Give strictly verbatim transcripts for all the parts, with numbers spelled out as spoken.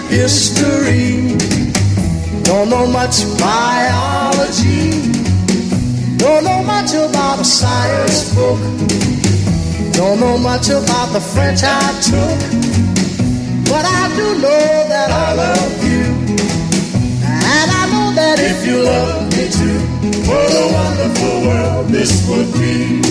history. Don't know much biology. Don't know much about a science book. Don't know much about the French I took. But I do know that I love you. And I know that if you love me too, what a wonderful world this would be.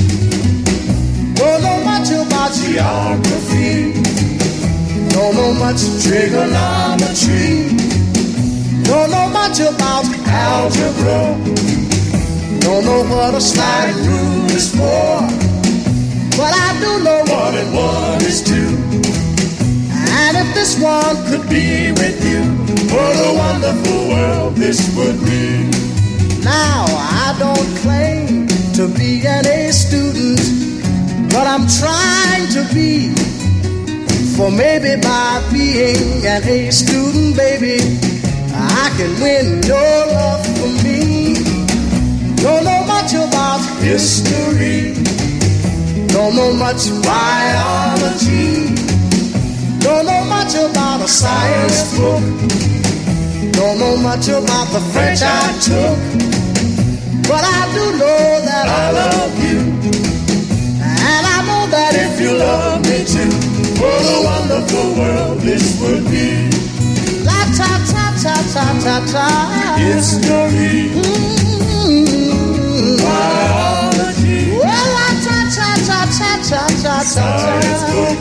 Don't know much about geography. Don't know much trigonometry. Don't know much about algebra. Don't know what a slide rule is for. But I do know one and one is two. And if this one could be with you, what a wonderful world this would be. Now, I don't claim to be an A student, but I'm trying to be. For maybe by being an A student, baby, I can win your love for me. Don't know much about history. Don't know much biology. Don't know much about a science book. Don't know much about the French I took. But I do know that I love you. And I know that if you love me too, what a wonderful world this would be. La ta ta ta ta ta ta. History. Mm-hmm. Biology. Well, la ta ta ta ta ta ta ta. Science book.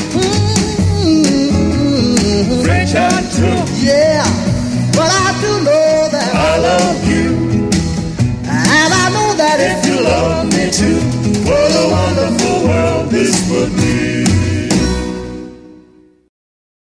Mm-hmm. French I took. Yeah, but I do know that I love you. And I know that if you love me too, what a wonderful